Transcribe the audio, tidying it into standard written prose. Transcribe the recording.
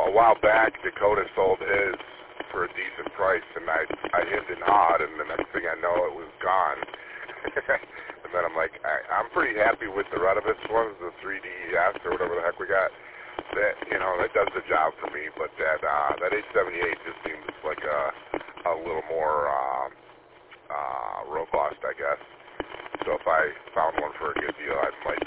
a while back, Dakota sold his for a decent price, and I hemmed and hawed, and the next thing I know, it was gone. And then I'm like, I'm pretty happy with the Redovitz ones, the 3DS or whatever the heck we got. That, you know, that does the job for me, but that H78 just seems like a little more robust, I guess. So if I found one for a good deal, I might